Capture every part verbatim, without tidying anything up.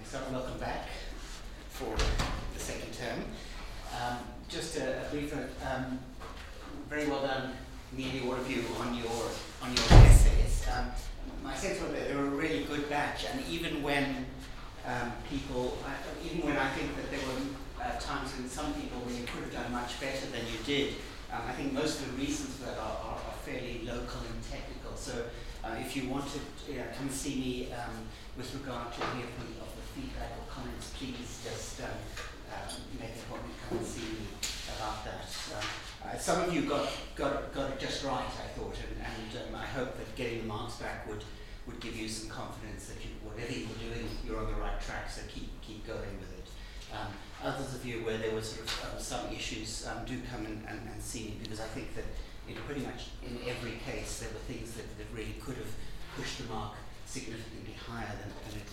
So welcome back for the second term. Um, just a, a brief note. Um, very well done, nearly all of you, on your on your essays. Um, my sense was that they were a really good batch, and even when um, people, uh, even when I think that there were uh, times when some people really could have done much better than you did, um, I think most of the reasons for that are, are, are fairly local and technical. So uh, if you want to uh, come and see me um, with regard to any of the, of the feedback or comments, please just um, uh, make an appointment, come and see me about that. Um, uh, some of you got, got, got it just right, I thought, and, and um, I hope that getting the marks back would, would give you some confidence that you, whatever you're doing, you're on the right track, so keep, keep going with it. Um, others of you where there were sort of um, some issues, um, do come and, and, and see me, because I think that in pretty much in every case there were things that, that really could have pushed the mark significantly higher than, than it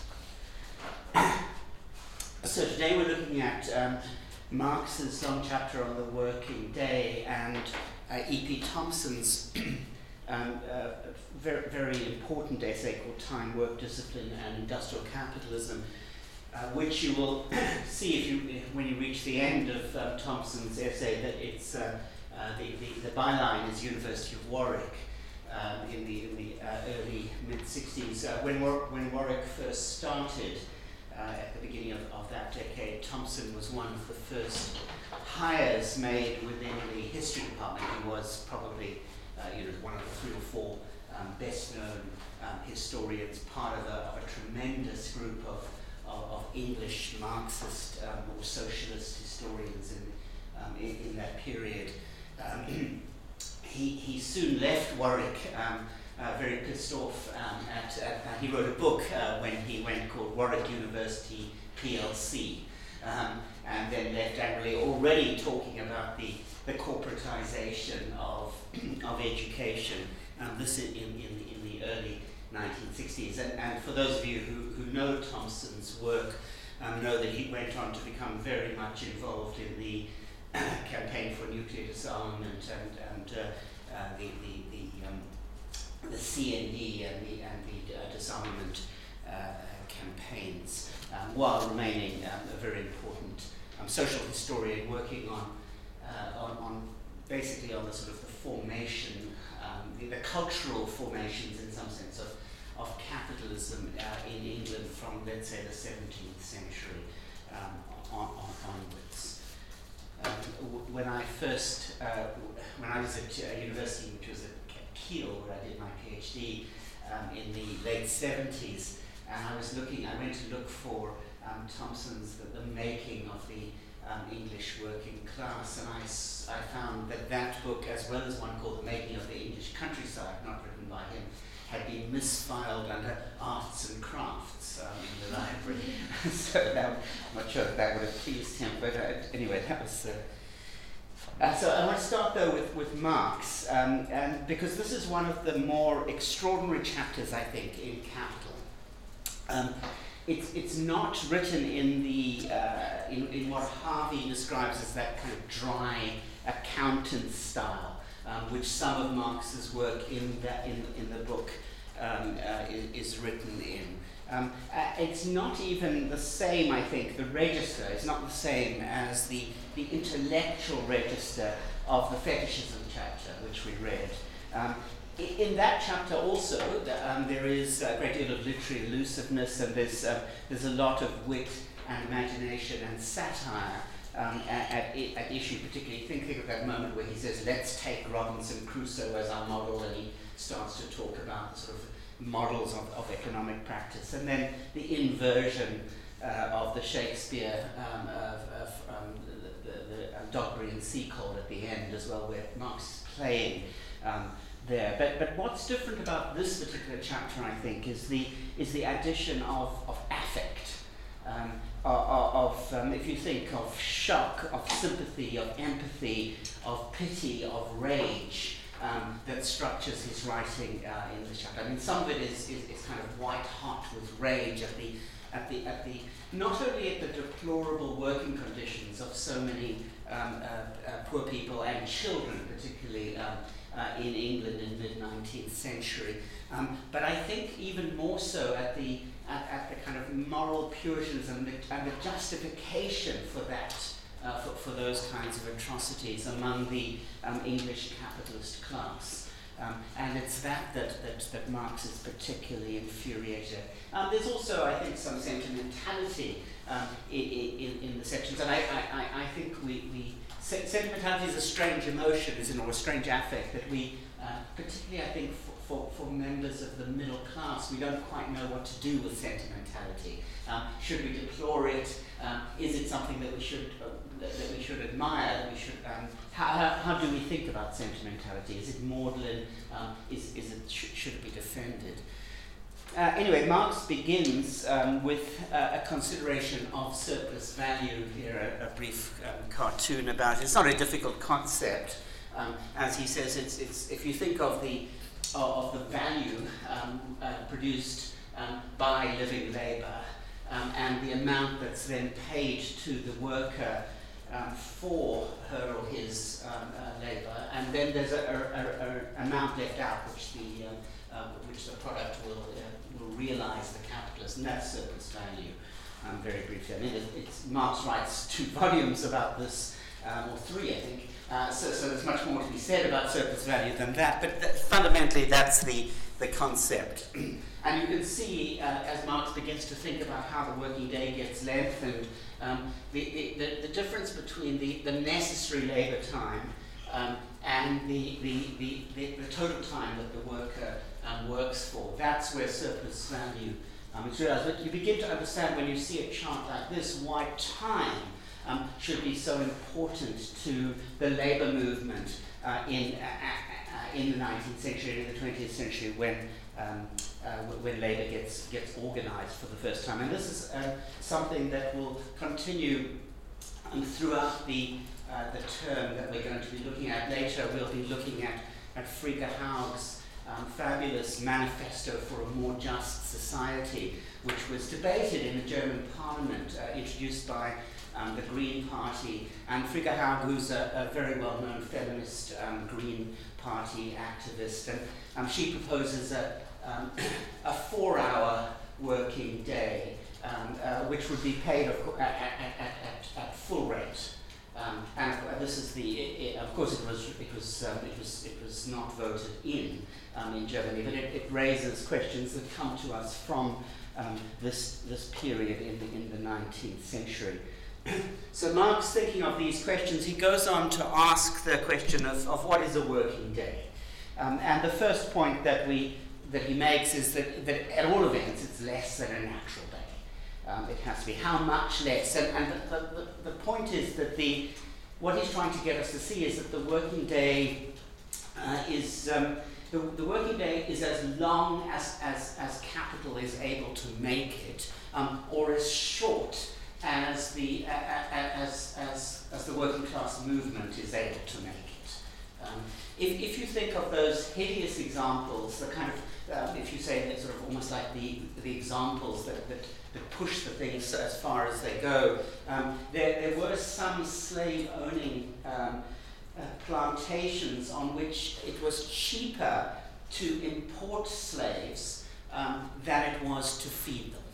was. So today we're looking at um, Marx's long chapter on the working day and uh, E P Thompson's um, uh, very, very important essay called Time, Work, Discipline and Industrial Capitalism, uh, which you will see if you, when you reach the end of uh, Thompson's essay, that it's uh, uh, the, the, the byline is University of Warwick. Um, in the, in the uh, early mid-sixties. Uh, when, War when Warwick first started uh, at the beginning of, of that decade, Thompson was one of the first hires made within the history department. He was probably uh, you know, one of the three or four um, best-known um, historians, part of a, of a tremendous group of, of, of English Marxist um, or socialist historians in, um, in, in that period. Um, He, he soon left Warwick, um, uh, very pissed off. Um, at, at, uh, he wrote a book uh, when he went called Warwick University P L C, um, and then left angrily, already talking about the, the corporatization of, of education, um, this in, in, in the early nineteen sixties. And, and for those of you who, who know Thompson's work, um, know that he went on to become very much involved in the campaign for nuclear disarmament and, and uh, uh, the, the, the, um, the C N D and the, and the uh, disarmament uh, campaigns, um, while remaining um, a very important um, social historian working on, uh, on, on basically on the sort of the formation, um, the, the cultural formations in some sense of, of capitalism uh, in England from, let's say, the seventeenth century um, on, on, onwards. Um, when I first, uh, when I was at uh, university, which was at Keele, where I did my PhD um, in the late seventies, and I was looking, I went to look for um, Thompson's the, the Making of the um, English Working Class, and I, s I found that that book, as well as one called The Making of the English Countryside, not written by him, had been misfiled under arts and crafts um, in the library. So that, I'm not sure if that would have pleased him, but uh, anyway, that was. Uh, uh, so I want to start though with, with Marx, um, and because this is one of the more extraordinary chapters, I think, in Capital. Um, it's, it's not written in, the, uh, in, in what Harvey describes as that kind of dry accountant style. Um, which some of Marx's work in, that, in, in the book um, uh, is, is written in. Um, uh, it's not even the same, I think, the register is not the same as the, the intellectual register of the fetishism chapter, which we read. Um, in that chapter also, the, um, there is a great deal of literary elusiveness, and there's, uh, there's a lot of wit and imagination and satire Um, at, at, at issue, particularly thinking of that moment where he says, let's take Robinson Crusoe as our model, and he starts to talk about sort of models of, of economic practice. And then the inversion uh, of the Shakespeare um, of, of um, the, the, the uh, Dogberry and Seacold at the end as well, where Marx is playing um, there. But, but what's different about this particular chapter, I think, is the, is the addition of, of affect. Um, of, um, if you think of shock, of sympathy, of empathy, of pity, of rage, um, that structures his writing uh, in this chapter. I mean, some of it is, is, is kind of white hot with rage at the, at the, at the, not only at the deplorable working conditions of so many um, uh, uh, poor people and children, particularly um, uh, in England in mid-nineteenth century. Um, but I think even more so at the, at, at the kind of moral puritanism and the justification for that, uh, for, for those kinds of atrocities among the um, English capitalist class. Um, and it's that that, that that Marx is particularly infuriated. Um, there's also, I think, some sentimentality um, in, in, in the sections, and I, I, I think we, we sentimentality is a strange emotion, isn't it, or a strange affect that we, uh, particularly I think for, for, for members of the middle class, we don't quite know what to do with sentimentality. Um, should we deplore it? Um, is it something that we should uh, that, that we should admire? That we should um, how, how, how do we think about sentimentality? Is it maudlin? Um, is is it sh- should it be defended? Uh, anyway, Marx begins um, with uh, a consideration of surplus value. Here, a, a brief um, cartoon about it. It's not a difficult concept, um, as he says. It's it's if you think of the of the value um, uh, produced um, by living labour. Um, and the amount that's then paid to the worker um, for her or his um, uh, labour, and then there's a, a, a, a amount left out which the uh, uh, which the product will uh, will realise the capitalist, and that's surplus value. Um, very briefly, I mean, it, it's Marx writes two volumes about this, um, or three, I think. Uh, so, so there's much more to be said about surplus value than that, but th- fundamentally that's the the concept. And you can see, uh, as Marx begins to think about how the working day gets lengthened, um, the, the, the, the difference between the, the necessary labour time um, and the, the, the, the, the total time that the worker um, works for. That's where surplus value um, is realised. But you begin to understand when you see a chart like this why time um, should be so important to the labour movement uh, in, uh, uh, in the nineteenth century, in the twentieth century, when Um, uh, when labour gets gets organised for the first time. And this is uh, something that will continue um, throughout the uh, the term that we're going to be looking at later. We'll be looking at, at Frigga Haug's um, fabulous manifesto for a more just society, which was debated in the German parliament, uh, introduced by um, the Green Party. And Frigga Haug, who's a, a very well-known feminist um, Green Party activist, and um, she proposes a Um, a four-hour working day, um, uh, which would be paid of co- at, at, at, at, at full rate. Um, and uh, this is the. It, it, of course, it was it was um, it was it was not voted in um, in Germany, but it, it raises questions that come to us from um, this this period in the in the nineteenth century. So Marx, thinking of these questions, he goes on to ask the question of, of what is a working day, um, and the first point that we. that he makes is that, that at all events it's less than a natural day. Um, it has to be how much less. And, and the, the, the point is that the what he's trying to get us to see is that the working day uh, is um, the, the working day is as long as, as, as capital is able to make it, um, or as short as the uh, as, as as the working class movement is able to make it. Um, if if you think of those hideous examples, the kind of Um, if you say that sort of almost like the the examples that, that, that push the things as far as they go, um, there, there were some slave-owning um, uh, plantations on which it was cheaper to import slaves um, than it was to feed them.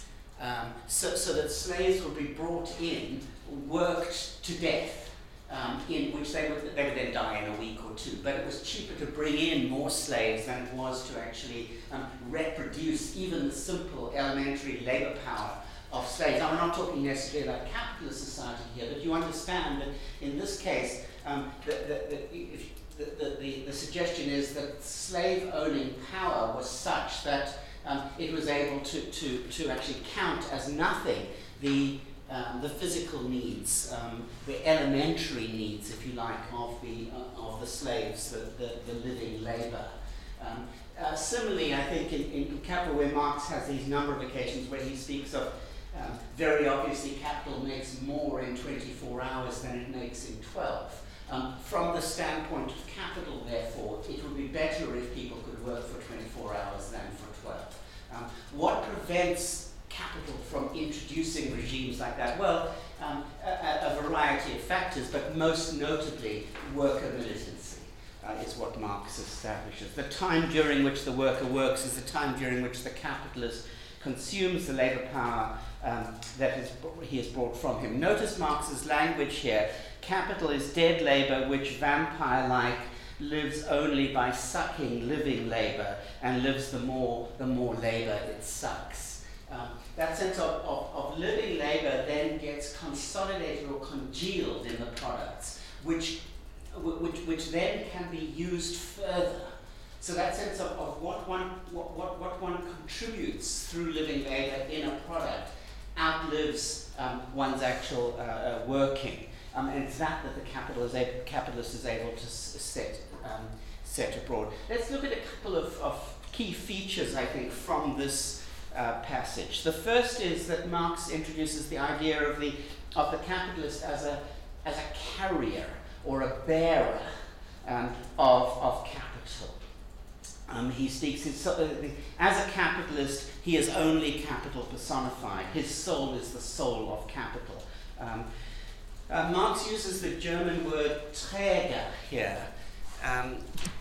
Um, so, so that slaves would be brought in, worked to death, Um, in which they would they would then die in a week or two. But it was cheaper to bring in more slaves than it was to actually um, reproduce even the simple elementary labour power of slaves. Now, we're not talking necessarily about capitalist society here, but you understand that in this case, um, the, the, the, if, the, the, the, the suggestion is that slave-owning power was such that um, it was able to, to, to actually count as nothing the Um, the physical needs, um, the elementary needs, if you like, of the uh, of the slaves, the, the, the living labour. Um, uh, similarly, I think in, in Capital, where Marx has these number of occasions where he speaks of um, very obviously capital makes more in twenty-four hours than it makes in twelve. Um, from the standpoint of capital, therefore, it would be better if people could work for twenty-four hours than for twelve. Um, what prevents capital from introducing regimes like that? Well, um, a, a variety of factors, but most notably worker militancy. uh, is what Marx establishes. The time during which the worker works is the time during which the capitalist consumes the labour power um, that is, he has brought from him. Notice Marx's language here. Capital is dead labour which, vampire-like, lives only by sucking living labour, and lives the more the more labour it sucks. Um, that sense of, of, of living labour then gets consolidated or congealed in the products, which, which, which then can be used further. So that sense of, of what, one, what, what, what one contributes through living labour in a product outlives um, one's actual uh, uh, working. Um, and it's that that the capital is able, capitalist is able to s- set, um, set abroad. Let's look at a couple of, of key features, I think, from this uh, passage. The first is that Marx introduces the idea of the, of the capitalist as a, as a carrier or a bearer um, of, of capital. Um, he speaks, his, uh, as a capitalist, he is only capital personified. His soul is the soul of capital. Um, uh, Marx uses the German word Träger here. Um,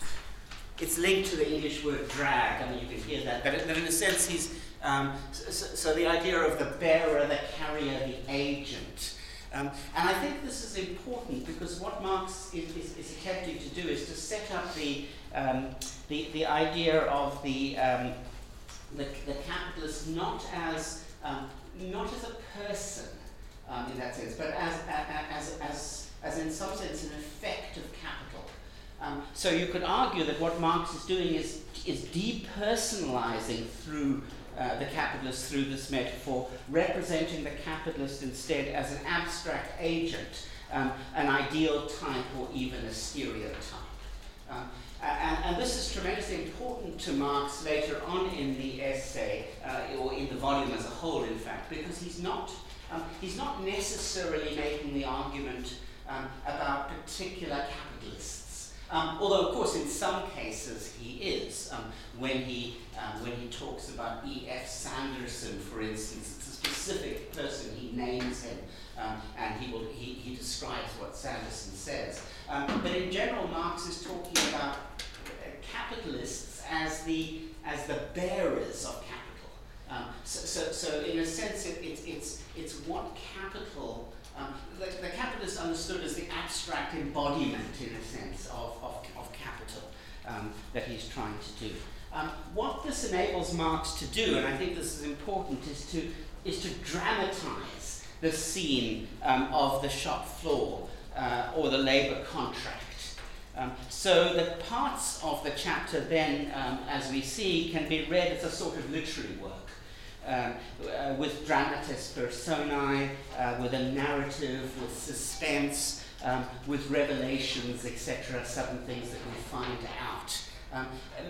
it's linked to the English word drag. I mean, you can hear that. But, but in a sense, he's, um, so, so the idea of the bearer, the carrier, the agent. Um, and I think this is important because what Marx is, is, is attempting to do is to set up the um, the, the idea of the, um, the the capitalist not as um, not as a person um, in that sense, but as as as as in some sense an effect of capital. Um, so you could argue that what Marx is doing is is depersonalizing through Uh, the capitalist through this metaphor, representing the capitalist instead as an abstract agent, um, an ideal type, or even a stereotype. Um, and, and this is tremendously important to Marx later on in the essay, uh, or in the volume as a whole, in fact, because he's not, um, he's not necessarily making the argument um, about particular capitalists. Um, although, of course, in some cases he is. Um, when he um, when he talks about E F Sanderson, for instance, it's a specific person. He names him, um, and he will he, he describes what Sanderson says. Um, but in general, Marx is talking about capitalists as the as the bearers of capital. Um, so, so, so, in a sense, it, it, it's it's what capital. Um, the, the capitalist understood as the abstract embodiment, in a sense, of, of, of capital um, that he's trying to do. Um, what this enables Marx to do, and I think this is important, is to is to dramatize the scene um, of the shop floor uh, or the labor contract. Um, so the parts of the chapter then, um, as we see, can be read as a sort of literary work. Um, uh, with dramatis personae, uh, with a narrative, with suspense, um, with revelations, et cetera, sudden things that we find out. Um,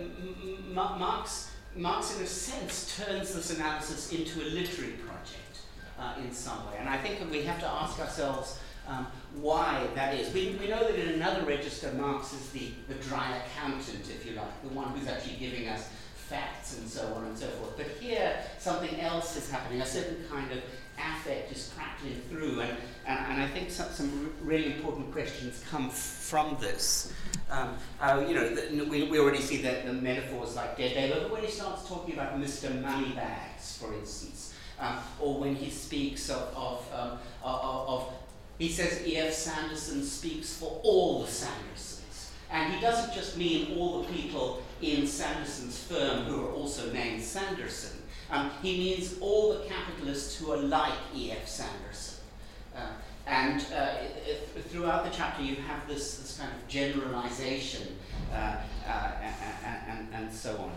M- M- Marx, Marx, in a sense, turns this analysis into a literary project uh, in some way. And I think that we have to ask ourselves um, why that is. We, we know that in another register, Marx is the, the dry accountant, if you like, the one who's actually giving us facts and so on and so forth. But here, something else is happening. A certain kind of affect is crackling through, and, and, and I think some, some really important questions come f- from this. Um, uh, you know, the, we, we already see that the metaphors like dead labor, but when he starts talking about Mister Moneybags, for instance, um, or when he speaks of, of, um, of, of, he says E F Sanderson speaks for all the Sandersons. And he doesn't just mean all the people in Sanderson's firm who are also named Sanderson. Um, he means all the capitalists who are like E F Sanderson. Uh, and uh, it, it, throughout the chapter you have this, this kind of generalization uh, uh, and, and, and so on.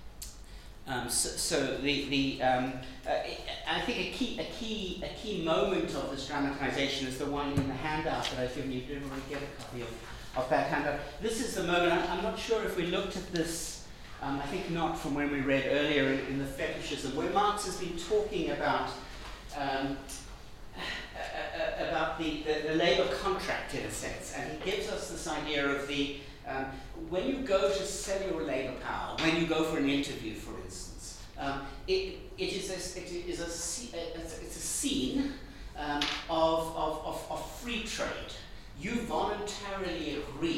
Um, so, so the, the um, uh, I think a key, a, key, a key moment of this dramatization is the one in the handout that I've given you. Did everyone get a copy of? Of that handout. This is the moment. I'm, I'm not sure if we looked at this, um, I think not, from when we read earlier in, in the Fetishism, where Marx has been talking about um, uh, uh, about the, the, the labour contract, in a sense, and he gives us this idea of the um, when you go to sell your labour power, when you go for an interview, for instance, um, it, it is a, it is a, it's a scene um, of, of, of, of free trade. You voluntarily agree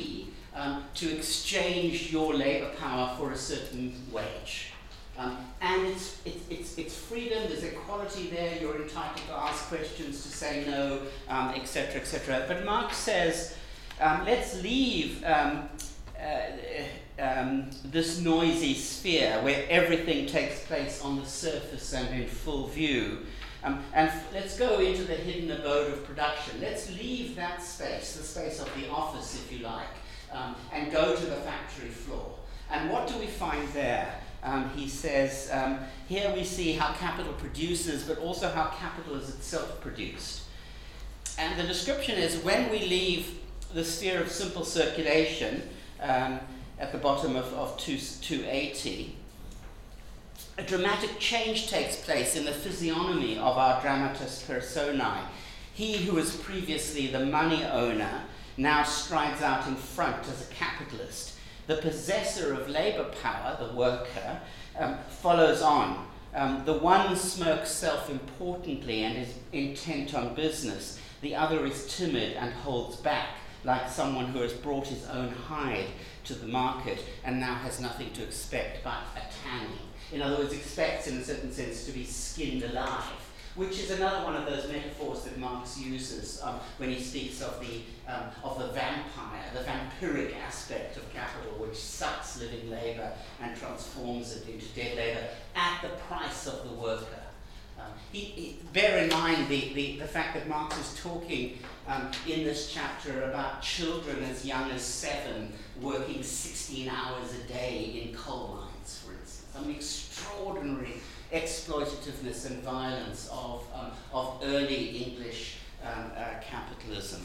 um, to exchange your labor power for a certain wage. Um, and it's, it's, it's, it's freedom, there's equality there, you're entitled to ask questions, to say no, um, et cetera, et cetera. But Marx says, um, let's leave um, uh, um, this noisy sphere where everything takes place on the surface and in full view. Um, and f- let's go into the hidden abode of production. Let's leave that space, the space of the office, if you like, um, and go to the factory floor. And what do we find there? Um, he says, um, here we see how capital produces, but also how capital is itself produced. And the description is, when we leave the sphere of simple circulation, um, at the bottom of, of two eighty, a dramatic change takes place in the physiognomy of our dramatis personae. He who was previously the money owner now strides out in front as a capitalist. The possessor of labor power, the worker, um, follows on. Um, the one smokes self-importantly and is intent on business. The other is timid and holds back, like someone who has brought his own hide to the market and now has nothing to expect but a tanning. In other words, expects in a certain sense to be skinned alive, which is another one of those metaphors that Marx uses um, when he speaks of the um, of the vampire, the vampiric aspect of capital, which sucks living labour and transforms it into dead labour at the price of the worker. Um, he, he, bear in mind the, the, the fact that Marx is talking um, in this chapter about children as young as seven working sixteen hours a day in coal mines, for instance. I mean, extraordinary exploitativeness and violence of, um, of early English um, uh, capitalism.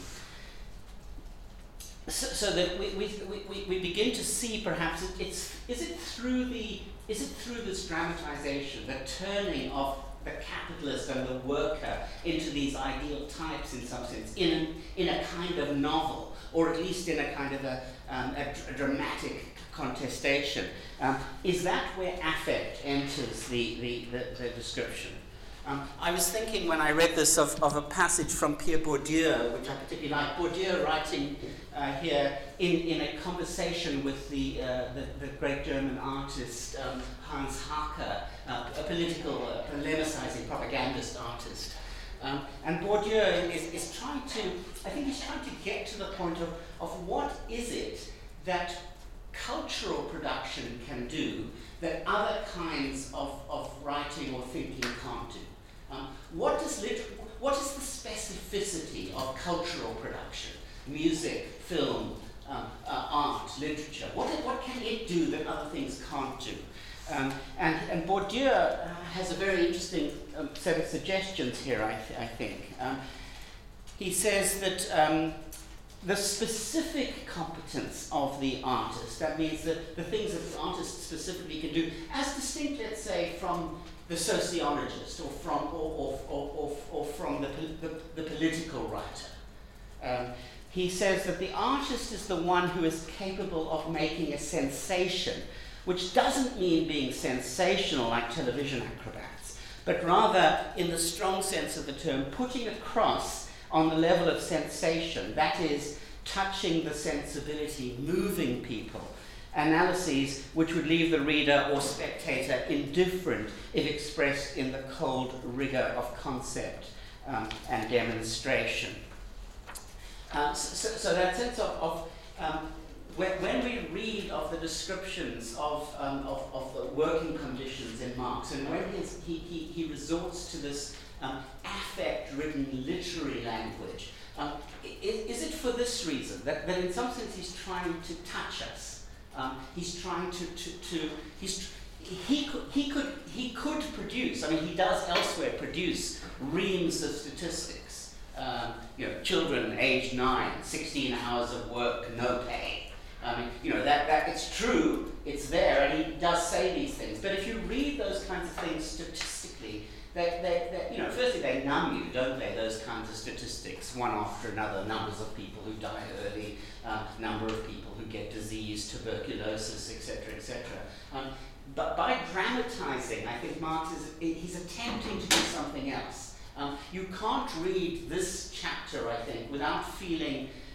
So, so that we, we, we, we begin to see, perhaps, it, it's, is it through the is it through this dramatization, the turning of the capitalist and the worker into these ideal types, in some sense, in a, in a kind of novel, or at least in a kind of a, um, a, a dramatic contestation. Um, is that where affect enters the, the, the, the description? Um, I was thinking when I read this of, of a passage from Pierre Bourdieu, which I particularly like. Bourdieu writing uh, here in, in a conversation with the, uh, the, the great German artist um, Hans Hacker, uh, a political, uh, polemicizing propagandist artist. Um, and Bourdieu is, is trying to, I think he's trying to get to the point of, of what is it that cultural production can do that other kinds of, of writing or thinking can't do. Um, what, does lit- what is the specificity of cultural production? Music, film, um, uh, art, literature. What, what can it do that other things can't do? Um, and, and Bourdieu uh, has a very interesting um, set of suggestions here, I, th- I think. Um, he says that um, the specific competence of the artist, that means that the things that the artist specifically can do, as distinct, let's say, from the sociologist or from, or, or, or, or, or from the, the, the political writer. Um, he says that the artist is the one who is capable of making a sensation, which doesn't mean being sensational like television acrobats, but rather, in the strong sense of the term, putting across on the level of sensation, that is, touching the sensibility, moving people, analyses which would leave the reader or spectator indifferent if expressed in the cold rigour of concept um, and demonstration. Um, so, so that sense of, of um, when, when we read of the descriptions of, um, of, of the working conditions in Marx, and when his, he, he, he resorts to this um, affect-ridden literary language, um, is, is it for this reason, that, that in some sense he's trying to touch us? Um, he's trying to, to, to he's, he, could, he, could, he could produce, I mean he does elsewhere produce reams of statistics. Um, you know, children aged nine, sixteen hours of work, no pay. I mean, you know, that, that it's true, it's there, and he does say these things. But if you read those kinds of things statistically, they, they, they, you know, firstly they numb you, don't they, those kinds of statistics, one after another, numbers of people who die early, uh, number of people who get disease, tuberculosis, et cetera, et cetera. Um, but by dramatizing, I think Marx is, he's attempting to do something else. Um, you can't read this chapter, I think, without feeling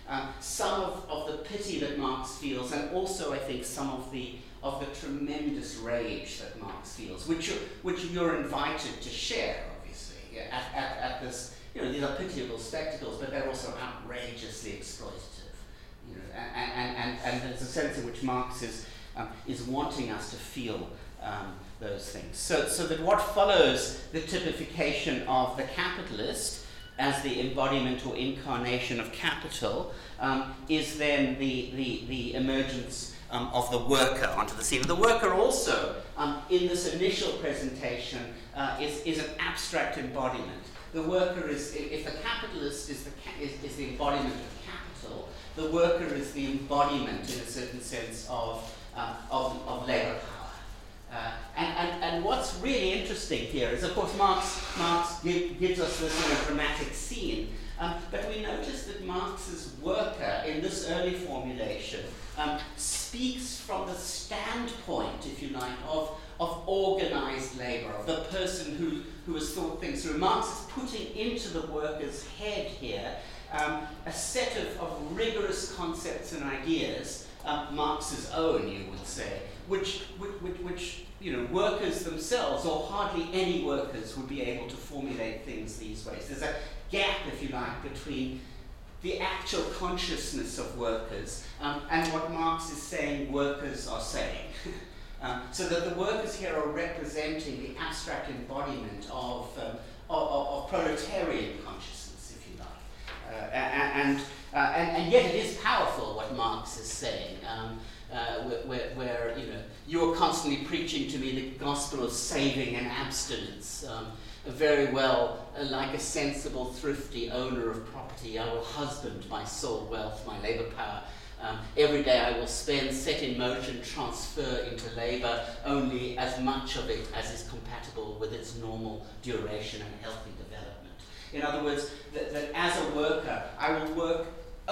um, some of, of the pity that Marx feels, and also I think some of the of the tremendous rage that Marx feels, which you're, which you're invited to share, obviously, yeah, at, at, at this, you know, these are pitiable spectacles, but they're also outrageously exploitative. You know, and, and, and, and there's a sense in which Marx is, um, is wanting us to feel um, those things. So, so that what follows the typification of the capitalist as the embodiment or incarnation of capital um, is then the, the, the emergence Um, of the worker onto the scene. The worker also, um, in this initial presentation, uh, is, is an abstract embodiment. The worker is, if the capitalist is the, ca is, is the embodiment of capital, the worker is the embodiment, in a certain sense, of, uh, of, of labour power. Uh, and, and, and what's really interesting here is, of course, Marx, Marx give, gives us this sort of dramatic scene, um, but we notice that Marx's worker, in this early formulation, Um, speaks from the standpoint, if you like, of, of organized labor, of the person who, who has thought things through. Marx is putting into the worker's head here um, a set of, of rigorous concepts and ideas, um, Marx's own, you would say, which, which, which, which you know, workers themselves, or hardly any workers, would be able to formulate things these ways. There's a gap, if you like, between the actual consciousness of workers um, and what Marx is saying workers are saying. um, so that the workers here are representing the abstract embodiment of, um, of, of, of proletarian consciousness, if you like. Uh, and, uh, and, and yet it is powerful what Marx is saying, um, uh, where, where, where you know, you're constantly preaching to me the gospel of saving and abstinence. Um, very well, uh, like a sensible, thrifty owner of property, I will husband my soul wealth, my labour power. Um, every day I will spend, set in motion, transfer into labour only as much of it as is compatible with its normal duration and healthy development. In other words, that, that as a worker, I will work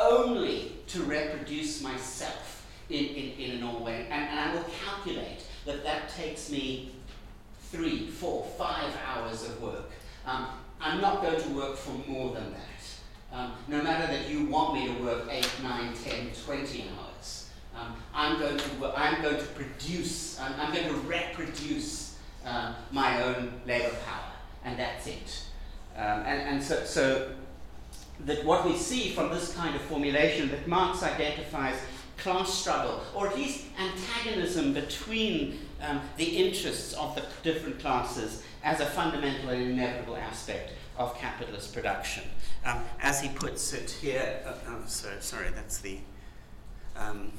only to reproduce myself in, in, in a normal way, and, and I will calculate that that takes me three, four, five hours of work. Um, I'm not going to work for more than that. Um, no matter that you want me to work eight, nine, ten, twenty hours. Um, I'm going to work, I'm going to produce, I'm, I'm going to reproduce uh, my own labour power, and that's it. Um, and and so, so that what we see from this kind of formulation, that Marx identifies class struggle, or at least antagonism between um, the interests of the different classes as a fundamental and inevitable aspect of capitalist production. Um, as he puts it here, uh, oh, sorry, sorry, that's the, um,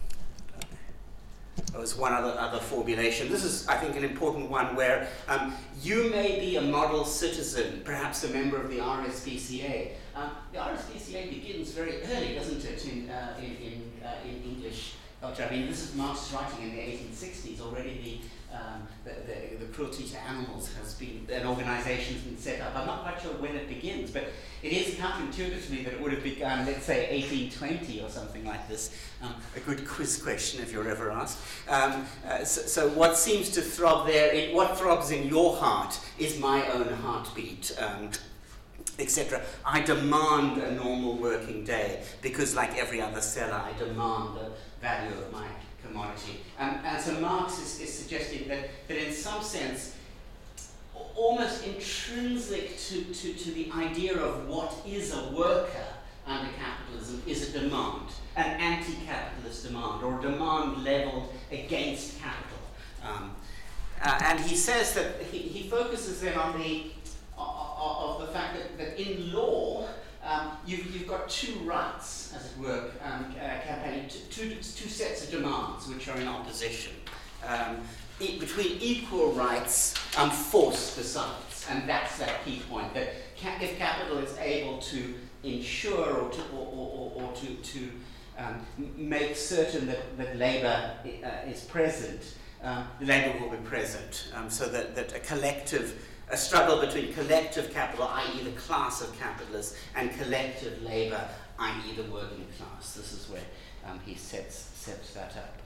there was one other, other formulation. This is, I think, an important one where um, you may be a model citizen, perhaps a member of the R S P C A. Um, the R S P C A begins very early, doesn't it, in, uh, in, in, uh, in English culture. I mean, this is Marx's writing in the eighteen sixties. Already the, um, the, the, the cruelty to animals has been, an organization has been set up. I'm not quite sure when it begins, but it is counterintuitive to me that it would have begun, let's say, eighteen twenty or something like this. Um, a good quiz question if you're ever asked. Um, uh, so, so what seems to throb there, in, what throbs in your heart is my own heartbeat, um, et cetera. I demand a normal working day because, like every other seller, I demand the value of my commodity. Um, and so Marx is, is suggesting that, that in some sense, almost intrinsic to, to, to the idea of what is a worker under capitalism is a demand, an anti-capitalist demand, or a demand leveled against capital. Um, uh, and he says that he, he focuses then on the of the fact that, that in law, um, you've, you've got two rights, as it were, um, uh, campaigning, two, two sets of demands which are in opposition. Um, e between equal rights and forced decides, and that's that key point, that ca if capital is able to ensure or to, or, or, or, or to, to um, make certain that, that labour uh, is present, um, labour will be present, um, so that, that a collective a struggle between collective capital, that is the class of capitalists, and collective labour, that is the working class. This is where um, he sets, sets that up.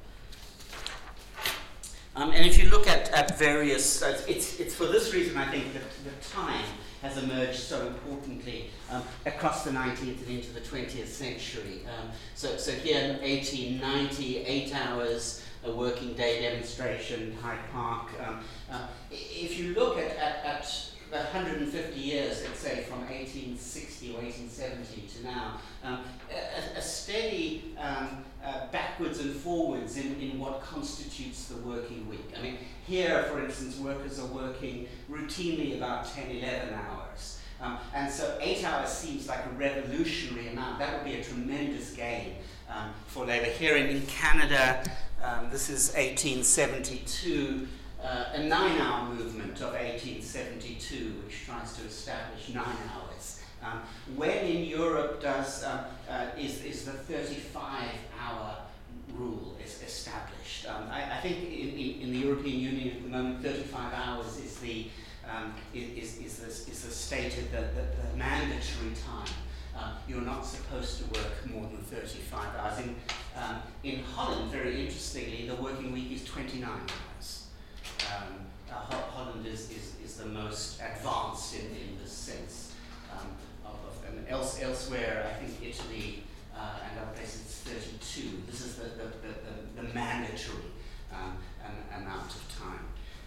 Um, and if you look at, at various, uh, it's, it's for this reason I think that the time has emerged so importantly um, across the nineteenth and into the twentieth century. Um, so, so here in eighteen ninety, eight hours, a working day demonstration, Hyde Park. Um, uh, if you look at, at, at the one hundred fifty years, let's say, from eighteen sixty or eighteen seventy to now, um, a, a steady um, uh, backwards and forwards in, in what constitutes the working week. I mean, here, for instance, workers are working routinely about ten, eleven hours. Um, and so eight hours seems like a revolutionary amount. That would be a tremendous gain um, for labour. Here in, in Canada, um, this is eighteen seventy-two, uh, a nine-hour movement of eighteen seventy-two, which tries to establish nine hours. Um, when in Europe does um, uh, is, is the thirty-five hour rule is established? Um, I, I think in, in, in the European Union at the moment, thirty-five hours is the Um, is, is, the, is the stated the, the, the mandatory time. Um, you're not supposed to work more than thirty-five hours. In, um, in Holland, very interestingly, the working week is twenty-nine hours. Um, uh, Holland is, is, is the most advanced in, in this sense. Um, of, of, and else, elsewhere, I think Italy uh, and other places, it's thirty-two. This is the, the, the, the, the mandatory um, um, amount of time.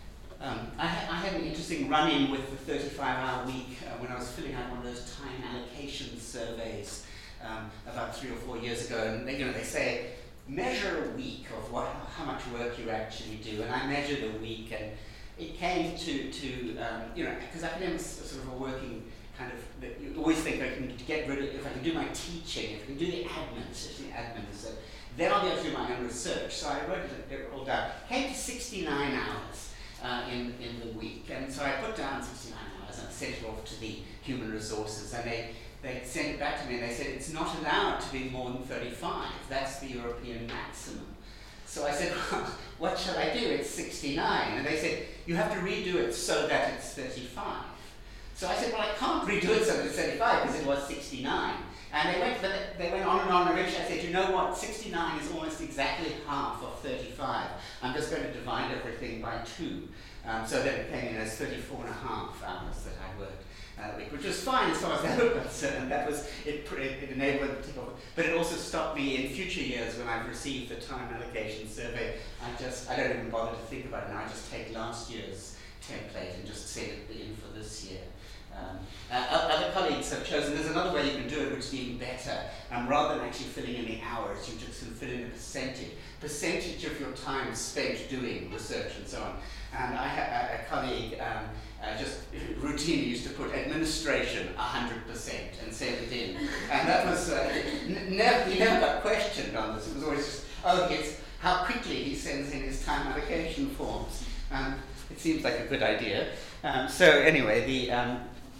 Um, I, ha I had an interesting run-in with the thirty-five hour week uh, when I was filling out one of those time allocation surveys um, about three or four years ago. And they, you know, they say, measure a week of what, how much work you actually do. And I measured a week, and it came to, to um, you know, because academics are sort of a working kind of, you always think I can get rid of, if I can do my teaching, if I can do the admin, especially admin, so then I'll be able to do my own research. So I wrote it all down. Came to sixty-nine hours. Uh, in, in the week. And so I put down sixty-nine hours and sent it off to the human resources, and they, they sent it back to me and they said, it's not allowed to be more than thirty-five. That's the European maximum. So I said, well, what shall I do? It's sixty-nine. And they said, you have to redo it so that it's thirty-five. So I said, well, I can't redo it so that it's thirty-five because it was sixty-nine. And they went, but they went on and on, and eventually I said, you know what, sixty-nine is almost exactly half of thirty-five. I'm just going to divide everything by two. Um, so that it came in as thirty-four and a half hours that I worked uh, a week, which was fine as far as that was concerned. That was, it, it, it enabled it to take off. But it also stopped me in future years when I've received the time allocation survey. I just, I don't even bother to think about it now. I just take last year's template and just set it in for this year. Um, uh, other colleagues have chosen, there's another way you can do it which is even better. Um, rather than actually filling in the hours, you just can fill in a percentage. Percentage of your time spent doing research and so on. And I had a, a colleague um, uh, just routinely used to put administration one hundred percent and send it in. And that was, uh, n never, he never got questioned on this. It was always just, oh, it's how quickly he sends in his time allocation forms. Um, it seems like a good idea. Um, so anyway, the um,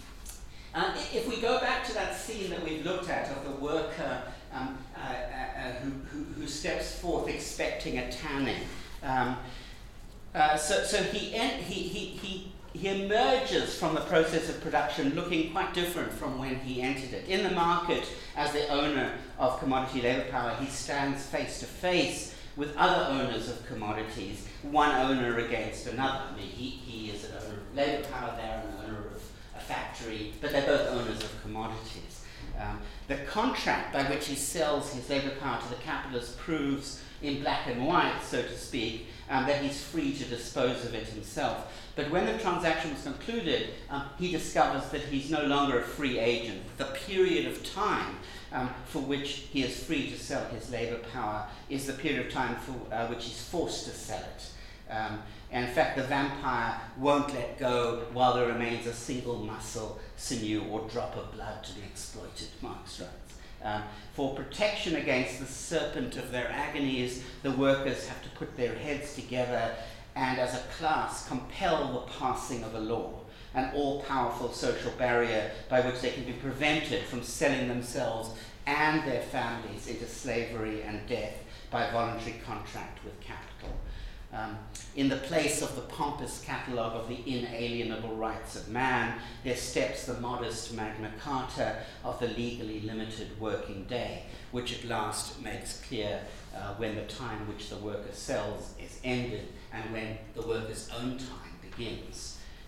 Uh, if we go back to that scene that we've looked at of the worker um, uh, uh, who, who, who steps forth expecting a tanning, um, uh, so, so he, en he, he, he, he emerges from the process of production looking quite different from when he entered it. In the market, as the owner of commodity labour power, he stands face to face with other owners of commodities, one owner against another. I mean, he, he is an owner of labour power, they're an owner of factory, but they're both owners of commodities. Um, the contract by which he sells his labour power to the capitalist proves in black and white, so to speak, um, that he's free to dispose of it himself. But when the transaction was concluded, um, he discovers that he's no longer a free agent. The period of time um, for which he is free to sell his labour power is the period of time for uh, which he's forced to sell it. Um, and in fact, the vampire won't let go while there remains a single muscle, sinew, or drop of blood to be exploited, Marx writes. Um, for protection against the serpent of their agonies, the workers have to put their heads together and, as a class, compel the passing of a law, an all-powerful social barrier by which they can be prevented from selling themselves and their families into slavery and death by voluntary contract with capital. Um, in the place of the pompous catalogue of the inalienable rights of man, there steps the modest Magna Carta of the legally limited working day, which at last makes clear uh, when the time which the worker sells is ended and when the worker's own time begins.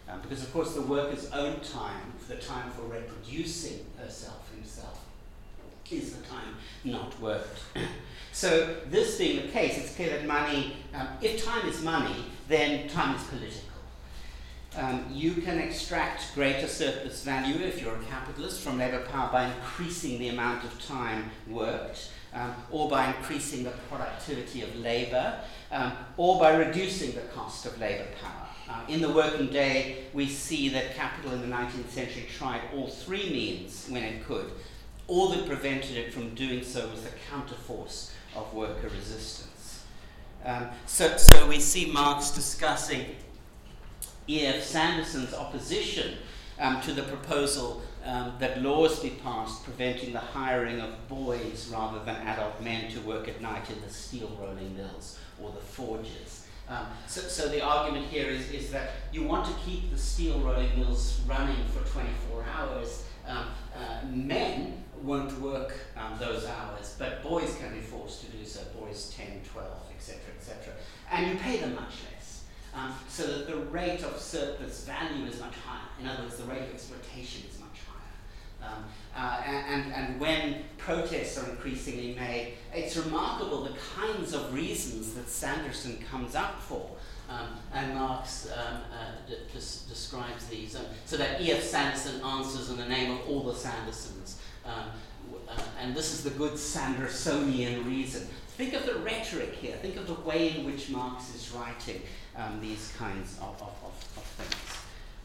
Um, because, of course, the worker's own time, the time for reproducing herself, himself, is the time not worked. So, this being the case, it's clear that money, um, if time is money, then time is political. Um, you can extract greater surplus value, if you're a capitalist, from labour power by increasing the amount of time worked, um, or by increasing the productivity of labour, um, or by reducing the cost of labour power. Uh, in the working day, we see that capital in the nineteenth century tried all three means when it could. All that prevented it from doing so was the counterforce of worker resistance. Um, so, so we see Marx discussing E F Sanderson's opposition um, to the proposal um, that laws be passed preventing the hiring of boys rather than adult men to work at night in the steel rolling mills or the forges. Um, so, so the argument here is, is that you want to keep the steel rolling mills running for twenty-four hours. Um, uh, men won't work um, those hours, but boys can be forced to do so, boys ten, twelve, et cetera, et cetera. And you pay them much less. Um, so that the rate of surplus value is much higher. In other words, the rate of exploitation is much higher. Um, uh, and, and when protests are increasingly made, it's remarkable the kinds of reasons that Sanderson comes up for. Um, and Marx um, uh, d- d- describes these. Um, so that E F Sanderson answers in the name of all the Sandersons. Um, uh, and this is the good Sandersonian reason. Think of the rhetoric here. Think of the way in which Marx is writing um, these kinds of, of, of, of things.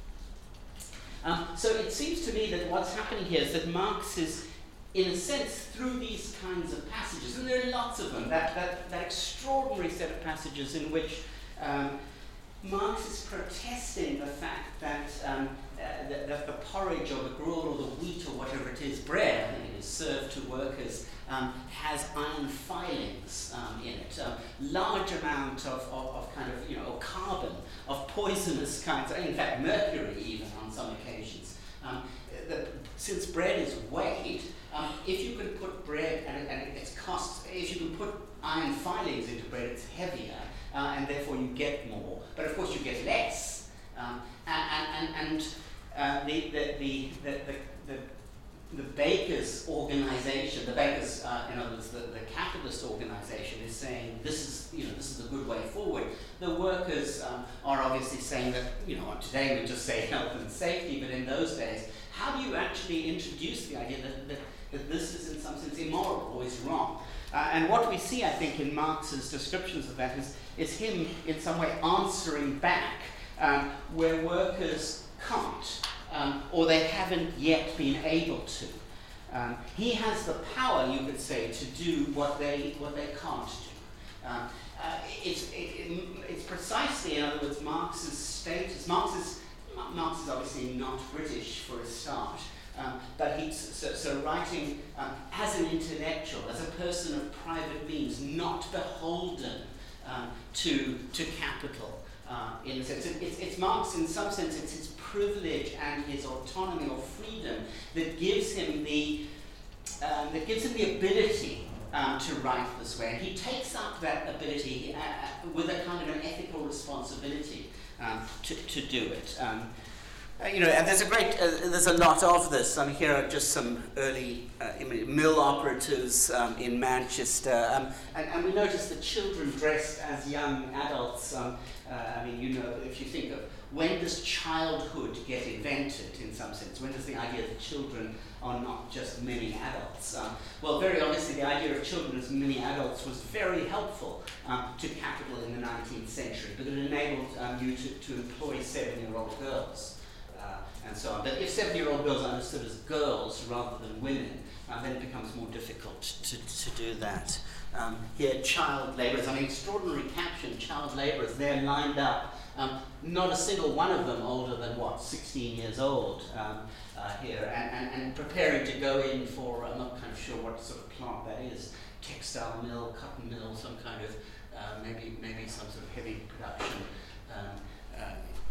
Um, so it seems to me that what's happening here is that Marx is, in a sense, through these kinds of passages, and there are lots of them, that, that, that extraordinary set of passages in which um, Marx is protesting the fact that, um, uh, that, that the porridge or the gruel or the wheat or whatever it is, bread, I think it is, served to workers, um, has iron filings um, in it. Um, large amount of, of, of kind of, you know, carbon, of poisonous kinds, in fact mercury even on some occasions. Um, the, since bread is weighed, um, if you can put bread, and, and it's cost, if you can put iron filings into bread, it's heavier, uh, and therefore you get more, but of course you get less. Um, and and, and uh, the, the, the, the, the, the bakers' organization, the bakers, uh, in other words, the, the capitalist organization is saying this is, you know, this is a good way forward. The workers um, are obviously saying that, you know, today we just say health and safety, but in those days, how do you actually introduce the idea that, that, that this is in some sense immoral or is wrong? Uh, and what we see, I think, in Marx's descriptions of that is, is him in some way answering back um, where workers can't. Um, or they haven't yet been able to. Um, he has the power, you could say, to do what they what they can't do. Um, uh, it's, it, it, it's precisely, in other words, Marx's status. Marx is, Marx is obviously not British for a start, um, but he's so, so writing um, as an intellectual, as a person of private means, not beholden um, to to capital. Uh, in a sense, it, it's, it's Marx. In some sense, it's his privilege and his autonomy or freedom that gives him the um, that gives him the ability um, to write this way, and he takes up that ability uh, with a kind of an ethical responsibility um, to to do it. Um, uh, you know, and there's a great, uh, there's a lot of this. I mean, here are just some early uh, mill operatives um, in Manchester, um, and, and we notice the children dressed as young adults. Um, uh, I mean, you know, if you think of when does childhood get invented, in some sense? When does the idea that children are not just many adults? Um, well, very obviously, the idea of children as many adults was very helpful um, to capital in the nineteenth century, because it enabled um, you to, to employ seven-year-old girls. Uh, and so on. But if seven-year-old girls are understood as girls rather than women, uh, then it becomes more difficult to, to do that. Um, here, child labourers, I mean, extraordinary caption, child labourers, they're lined up. Um, not a single one of them older than, what, sixteen years old um, uh, here, and, and, and preparing to go in for, I'm not kind of sure what sort of plant that is, textile mill, cotton mill, some kind of, uh, maybe maybe some sort of heavy production. Um, uh,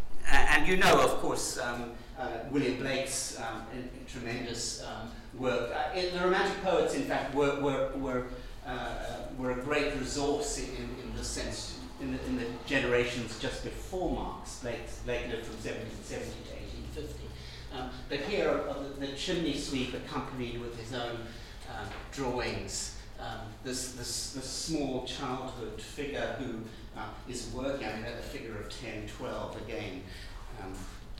And you know, of course, um, uh, William Blake's um, in, in tremendous um, work. Uh, in, the Romantic poets, in fact, were were were, uh, were a great resource in, in, in this sense. in the, in the generations just before Marx. Blake, Blake lived from seventeen seventy to eighteen fifty. Um, but here are the, the chimney sweep accompanied with his own um, drawings. Um, this, this, this small childhood figure who uh, is working, I mean, at a figure of ten, twelve again. Um,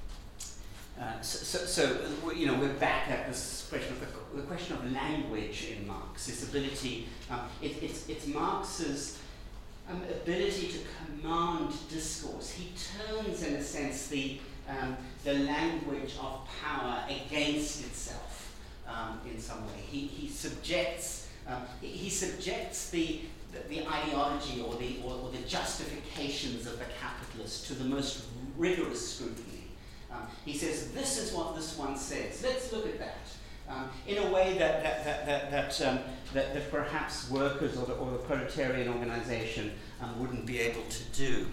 uh, so, so, so, you know, we're back at this question of the, the question of language in Marx, his ability, um, it, it's, it's Marx's um, ability to command discourse. He turns, in a sense, the, um, the language of power against itself um, in some way. He, he subjects Um, he subjects the, the, the ideology or the, or, or the justifications of the capitalist to the most rigorous scrutiny. Um, he says, this is what this one says. Let's look at that. Um, in a way that, that, that, that, that, um, that, that perhaps workers or the, or the proletarian organization um, wouldn't be able to do.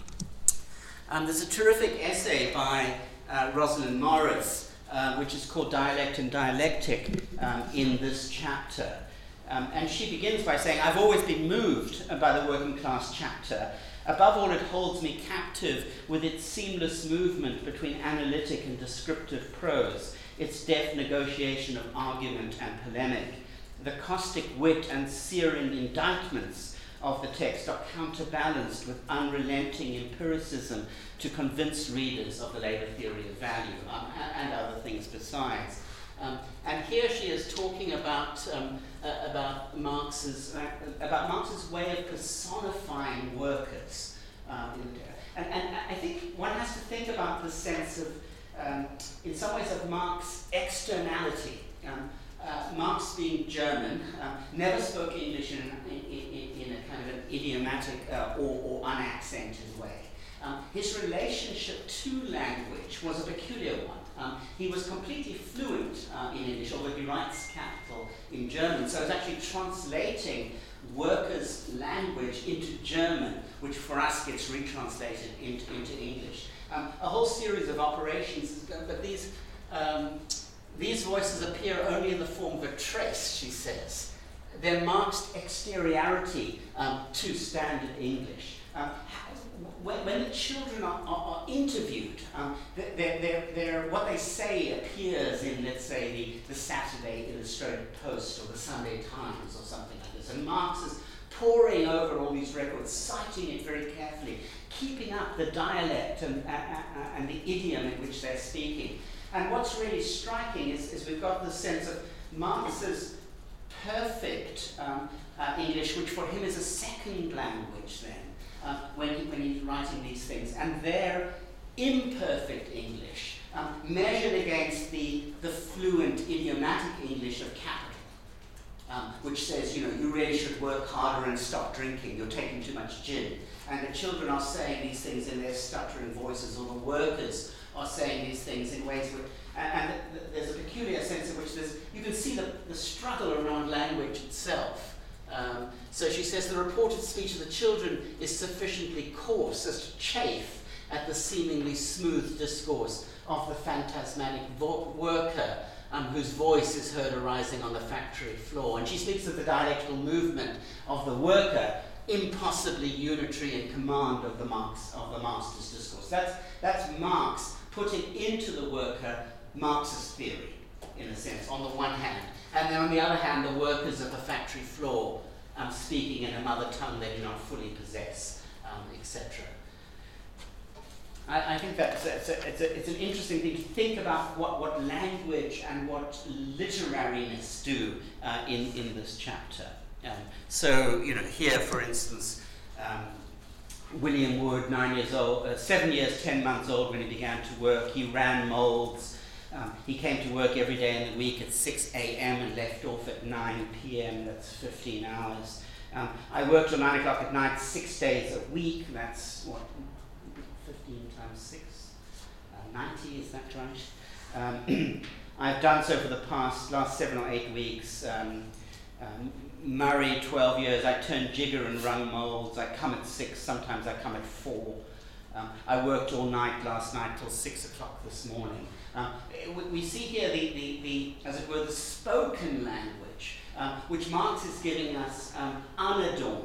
Um, there's a terrific essay by uh, Rosalind Morris, uh, which is called Dialect and Dialectic, um, in this chapter. Um, and she begins by saying, I've always been moved by the working class chapter. Above all, it holds me captive with its seamless movement between analytic and descriptive prose, its deft negotiation of argument and polemic. The caustic wit and searing indictments of the text are counterbalanced with unrelenting empiricism to convince readers of the labour theory of value, um, and other things besides. Um, and here she is talking about um, uh, about Marx's uh, about Marx's way of personifying workers. Um, in, and, and I think one has to think about the sense of, um, in some ways, of Marx's externality. Um, uh, Marx, being German, um, never spoke English in, in, in, in a kind of an idiomatic uh, or, or unaccented way. Um, his relationship to language was a peculiar one. Um, he was completely fluent uh, in English, although he writes capital in German. So it's actually translating workers' language into German, which for us gets retranslated into, into English. Um, a whole series of operations, but these, um, these voices appear only in the form of a trace, she says. They're Marx's exteriority um, to standard English. Um, When, when the children are, are, are interviewed, um, they're, they're, they're, what they say appears in, let's say, the, the Saturday Illustrated Post or the Sunday Times or something like this. And Marx is poring over all these records, citing it very carefully, keeping up the dialect and, uh, and the idiom in which they're speaking. And what's really striking is, is we've got the sense of Marx's perfect um, uh, English, which for him is a second language then. Uh, when, he, when he's writing these things, and their imperfect English, um, measured against the, the fluent idiomatic English of capital, um, which says, you know, you really should work harder and stop drinking, you're taking too much gin. And the children are saying these things in their stuttering voices, or the workers are saying these things in ways where, and, and th- there's a peculiar sense in which there's, you can see the, the struggle around language itself. Um, so she says the reported speech of the children is sufficiently coarse as to chafe at the seemingly smooth discourse of the phantasmatic vo- worker um, whose voice is heard arising on the factory floor. And she speaks of the dialectical movement of the worker, impossibly unitary in command of the Marx, of the master's discourse. That's, that's Marx putting into the worker Marx's theory, in a sense, on the one hand. And then on the other hand, the workers of the factory floor um, speaking in a mother tongue they do not fully possess, um, et cetera. I, I think that's it's, a, it's, a, it's an interesting thing to think about what, what language and what literariness do uh, in, in this chapter. Um, so, you know, here, for instance, um, William Wood, nine years old, uh, seven years, ten months old when he began to work, he ran molds. Um, he came to work every day in the week at six a.m. and left off at nine p.m. That's fifteen hours. Um, I worked till nine o'clock at night, six days a week. That's, what, fifteen times six? Uh, ninety, is that right? Um, I've done so for the past, last seven or eight weeks. Um, um, Murray, twelve years. I turned jigger and rung molds. I come at six, sometimes I come at four. Um, I worked all night last night till six o'clock this morning. Um, we see here the, the, the, as it were, the spoken language, um, which Marx is giving us um, unadorned,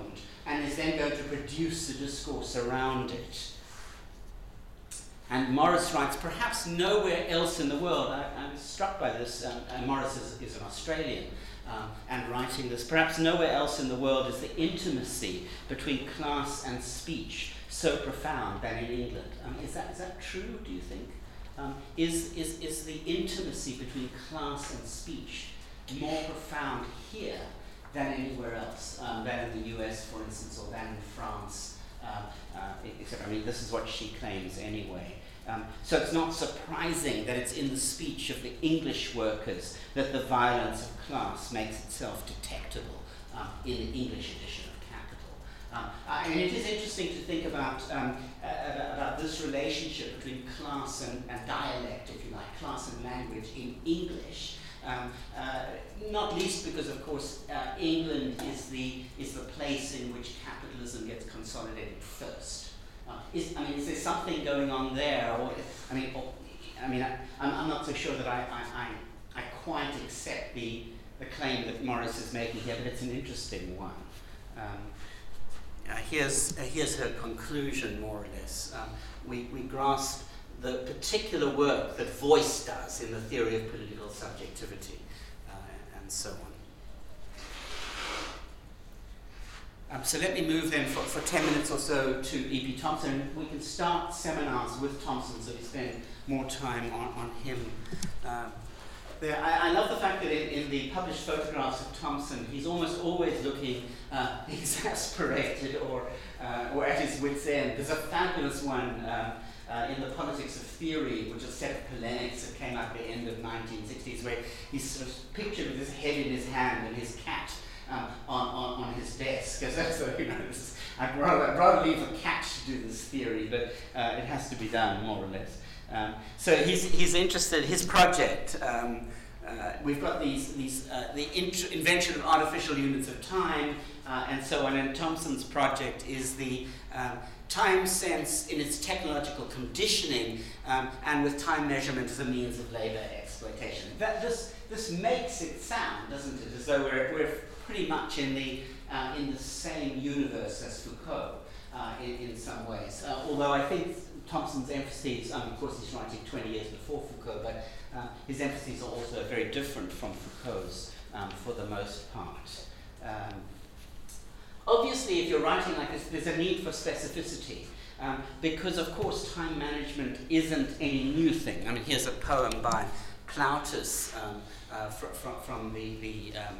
and is then going to produce a discourse around it. And Morris writes, perhaps nowhere else in the world, I, I'm struck by this, um, and Morris is, is an Australian, um, and writing this, perhaps nowhere else in the world is the intimacy between class and speech so profound than in England. Um, is that is that true, do you think? Um, is, is, is the intimacy between class and speech more profound here than anywhere else, um, than in the U S, for instance, or than in France? Uh, uh, except, I mean, this is what she claims anyway. Um, so it's not surprising that it's in the speech of the English workers that the violence of class makes itself detectable um, in the English edition of Capital. Um, uh, and it is interesting to think about, um, uh, about this relationship between class and, and dialect, if you like, class and language in English. Um, uh, not least because, of course, uh, England is the is the place in which capitalism gets consolidated first. Uh, is, I mean, is there something going on there? Or, I mean, or, I mean, I, I'm, I'm not so sure that I, I, I, I quite accept the the claim that Morris is making here, but it's an interesting one. Um, uh, here's uh, here's her conclusion, more or less. Um, we we grasp the particular work that voice does in the theory of political subjectivity, uh, and so on. Um, so let me move then for, for ten minutes or so to E P Thompson. We can start seminars with Thompson, so we spend more time on, on him. Um, there, I, I love the fact that in, in the published photographs of Thompson, he's almost always looking uh, exasperated or, uh, or at his wit's end. There's a fabulous one um, Uh, in the Politics of Theory, which is a set of polemics that came out at the end of the nineteen sixties, where he's sort of pictured with his head in his hand and his cat um, on, on, on his desk. Because that's a, you know, is, I'd, rather, I'd rather leave a cat to do this theory, but uh, it has to be done, more or less. Um, so he's, he's interested, his project, um, uh, we've got these, these uh, the int- invention of artificial units of time, uh, and so on, and Thompson's project is the um, time sense in its technological conditioning, um, and with time measurement as a means of labor exploitation. That this this makes it sound, doesn't it, as though we're we're pretty much in the uh, in the same universe as Foucault uh, in, in some ways. Uh, although I think Thompson's emphases, um, of course, he's writing twenty years before Foucault, but uh, his emphases are also very different from Foucault's um, for the most part. Um, Obviously, if you're writing like this, there's a need for specificity, um, because, of course, time management isn't any new thing. I mean, here's a poem by Plautus um, uh, fr- fr- from the, the um,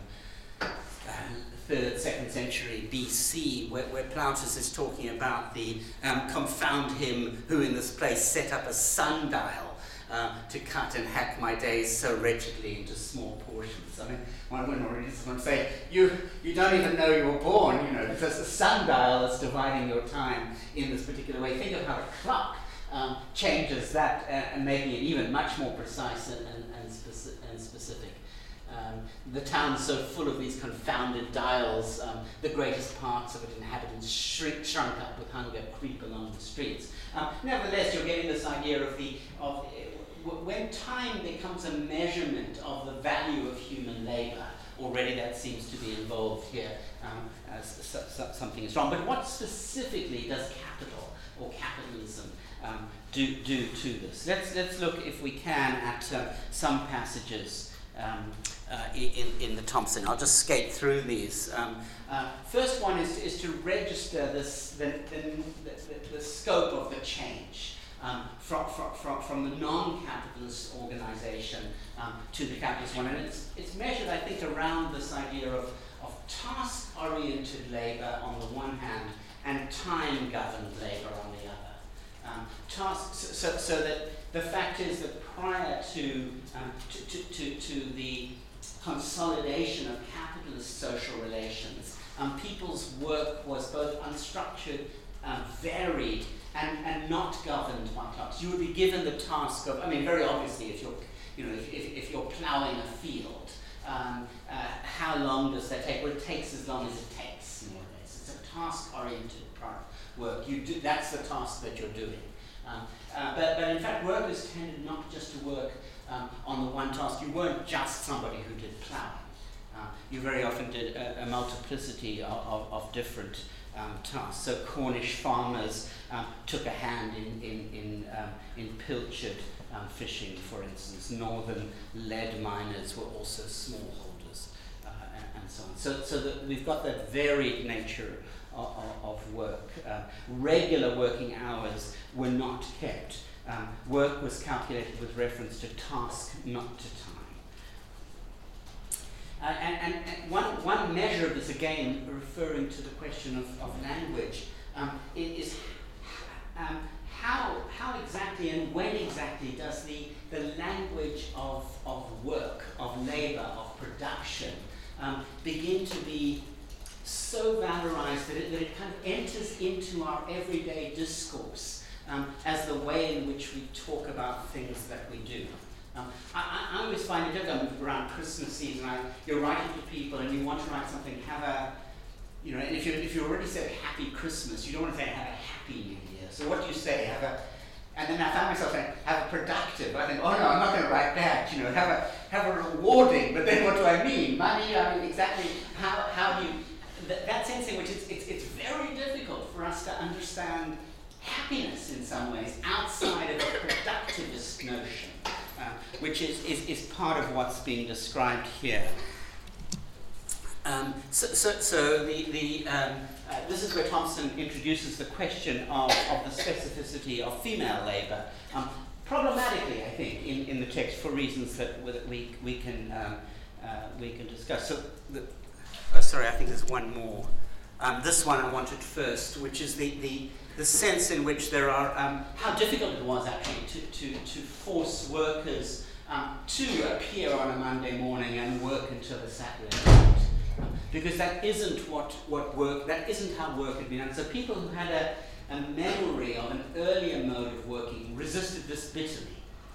uh, third, second century B C, where, where Plautus is talking about the um, confound him who in this place set up a sundial Uh, to cut and hack my days so wretchedly into small portions. I mean, one would already just say, you you don't even know you were born, you know, because the sundial is dividing your time in this particular way. Think of how a clock um, changes that uh, and making it even much more precise and, and, and, speci- and specific. Um, the town's so full of these confounded dials, um, the greatest parts of it inhabitants shrink, shrunk up with hunger, creep along the streets. Um, nevertheless, you're getting this idea of the of uh, when time becomes a measurement of the value of human labor. Already that seems to be involved here um, as so, so, something is wrong. But what specifically does capital or capitalism um, do do to this? Let's let's look, if we can, at uh, some passages Um, uh, in, in the Thompson. I'll just skate through these. Um, uh, first one is, is to register this, the, the, the, the scope of the change um, from, from, from the non-capitalist organization um, to the capitalist one. And it's, it's measured, I think, around this idea of, of task-oriented labor on the one hand and time-governed labor on the other. Um, tasks, so, so that the fact is that prior to, um, to, to, to, to the consolidation of capitalist social relations, um, people's work was both unstructured, um, varied, and, and not governed by clocks. You would be given the task of, I mean, very obviously, if you're, you know, if, if, if you're ploughing a field, um, uh, how long does that take? Well, it takes as long as it takes, more or less. It's a task-oriented work. You do, that's the task that you're doing. Um, uh, but, but in fact, workers tended not just to work um, on the one task. You weren't just somebody who did ploughing. Uh, you very often did a, a multiplicity of, of, of different um, tasks. So Cornish farmers um, took a hand in, in, in, um, in pilchard um, fishing, for instance. Northern lead miners were also smallholders, uh, and, and so on. So, so that we've got that varied nature of, of work. Uh, regular working hours were not kept. Um, work was calculated with reference to task, not to time. Uh, and, and, and one, one measure of this, again, referring to the question of, of language, um, is um, how, how exactly and when exactly does the, the language of, of work, of labor, of production, um, begin to be so valorized that it, that it kind of enters into our everyday discourse um, as the way in which we talk about things that we do. Um, I, I always find it difficult around Christmas season. I, you're writing to people and you want to write something, have a, you know, and if you if you already said Happy Christmas, you don't want to say have a Happy New Year. So what do you say? Have a, and then I found myself saying have a productive. I think, oh no, I'm not going to write that. You know, have a have a rewarding. But then what do I mean? Money. I mean exactly how how do you th- that sense in which it's it's it's very difficult for us to understand happiness in some ways outside of a productivist notion. Uh, which is, is, is part of what's being described here. Um, so, so, so the, the, um, uh, this is where Thompson introduces the question of, of the specificity of female labour, um, problematically, I think, in, in the text for reasons that we, we, can, um, uh, we can discuss. So, the, oh, sorry, I think there's one more. Um, this one I wanted first, which is the, the the sense in which there are, um, how difficult it was actually to, to, to force workers um, to appear on a Monday morning and work until a Saturday night. Um, because that isn't what, what work, that isn't how work had been done. So people who had a, a memory of an earlier mode of working resisted this bitterly.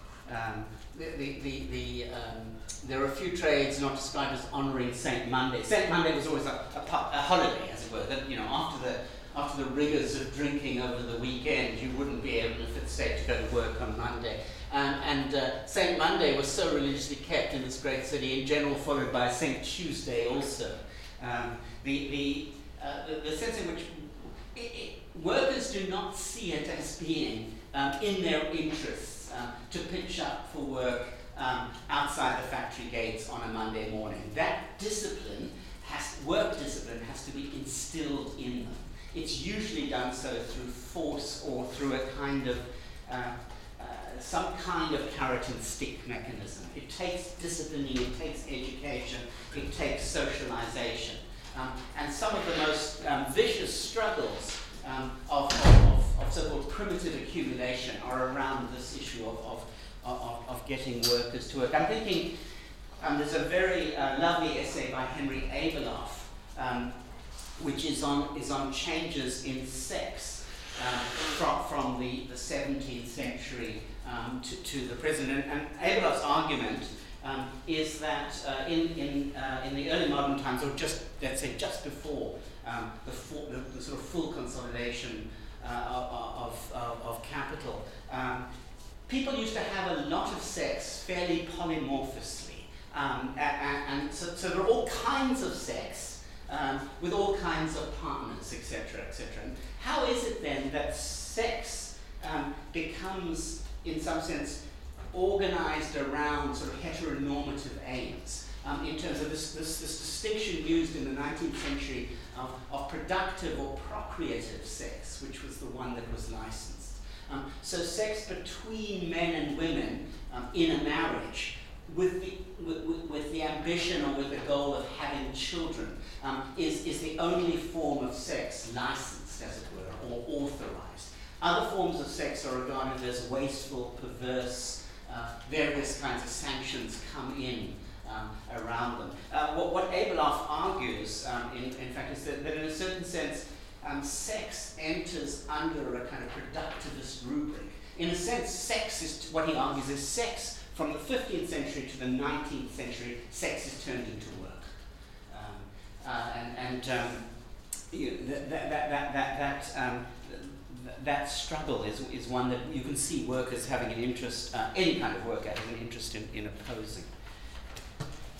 Um, the, the, the, the, um, there are a few trades not described as honouring Saint Monday. Saint Monday was always a, a, a holiday, as it were, that, you know, after the After the rigours of drinking over the weekend, you wouldn't be able, in a fit state, to go to work on Monday. Um, and uh, Saint Monday was so religiously kept in this great city, in general followed by Saint Tuesday also. Um, the, the, uh, the, the sense in which it, it, workers do not see it as being um, in their interests um, to pitch up for work um, outside the factory gates on a Monday morning. That discipline, has, work discipline, has to be instilled in them. It's usually done so through force or through a kind of, uh, uh, some kind of carrot and stick mechanism. It takes disciplining, it takes education, it takes socialization. Um, and some of the most um, vicious struggles um, of, of, of so-called primitive accumulation are around this issue of, of, of, of getting workers to work. I'm thinking, um, there's a very uh, lovely essay by Henry Abeloff, um, which is on is on changes in sex um, from, from the, the seventeenth century um, to, to the present. And, and Abeloff's argument um, is that uh, in in uh, in the early modern times, or just let's say just before um, the, full, the, the sort of full consolidation uh, of, of of capital, um, people used to have a lot of sex fairly polymorphously, um, and, and so, so there are all kinds of sex. Um, with all kinds of partners, et cetera, et cetera. And how is it then that sex um, becomes, in some sense, organized around sort of heteronormative aims? Um, in terms of this, this, this distinction used in the nineteenth century of, of productive or procreative sex, which was the one that was licensed. Um, so sex between men and women um, in a marriage, with the, with, with the ambition or with the goal of having children, um, is, is the only form of sex licensed, as it were, or authorized. Other forms of sex are regarded as wasteful, perverse, uh, various kinds of sanctions come in um, around them. Uh, what, what Abeloff argues, um, in, in fact, is that, that in a certain sense, um, sex enters under a kind of productivist rubric. In a sense, sex is, what he argues is sex. From the fifteenth century to the nineteenth century, sex is turned into work. Um, uh, and and um, you know, that, that, that, that, that, um, th- that struggle is, is one that you can see workers having an interest, uh, any kind of worker having an interest in, in opposing.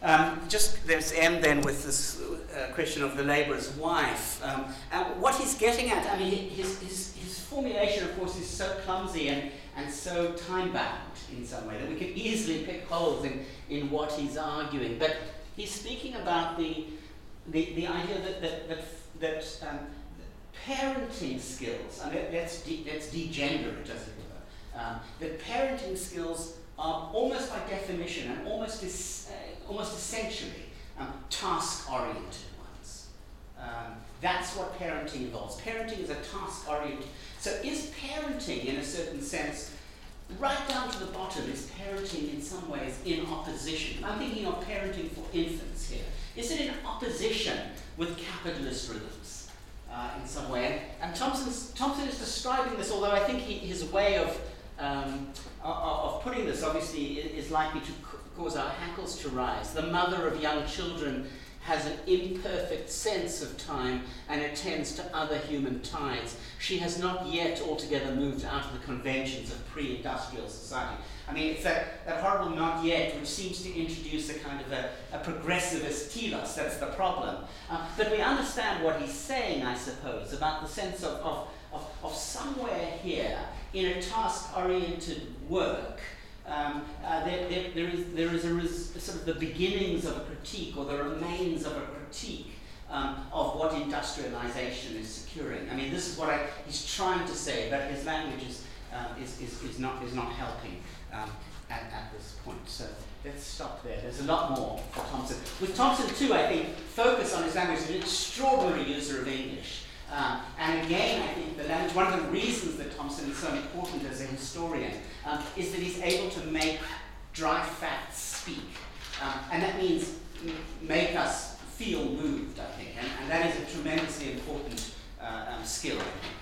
Um, just there's M then with this uh, question of the labourer's wife. Um, and what he's getting at, I mean, his, his, his formulation, of course, is so clumsy and, and so time-bound in some way that we can easily pick holes in, in what he's arguing. But he's speaking about the, the, the idea that, that, that, that um, parenting skills, I mean, let's, de- let's degender it, as it were, um, that parenting skills are almost by definition and almost es- uh, almost essentially um, task-oriented ones. Um, that's what parenting involves. Parenting is a task-oriented. So is parenting, in a certain sense, right down to the bottom, is parenting in some ways in opposition? I'm thinking of parenting for infants here. Is it in opposition with capitalist rhythms uh, in some way? And, and Thompson's, Thompson is describing this, although I think he, his way of Um, of putting this obviously is likely to cause our hackles to rise. The mother of young children has an imperfect sense of time and attends to other human ties. She has not yet altogether moved out of the conventions of pre-industrial society. I mean, it's that, that horrible not yet, which seems to introduce a kind of a, a progressivist telos. That's the problem. Uh, but we understand what he's saying, I suppose, about the sense of, of, of, of somewhere here in a task-oriented work, um, uh, there, there, there is, there is a res- sort of the beginnings of a critique or the remains of a critique um, of what industrialization is securing. I mean, this is what I, he's trying to say, but his language is, uh, is, is, is, not, is not helping um, at, at this point. So let's stop there. There's a lot more for Thompson. With Thompson, too, I think, focus on his language. He's an extraordinary user of English. Um, and again, I think the language, one of the reasons that Thompson is so important as a historian um, is that he's able to make dry facts speak. Um, and that means m- make us feel moved, I think. And, and that is a tremendously important uh, um, skill, I think.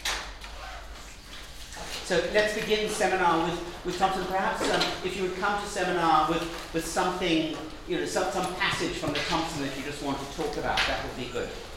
So let's begin seminar with, with Thompson. Perhaps um, if you would come to seminar with, with something, you know, some, some passage from the Thompson that you just want to talk about, that would be good.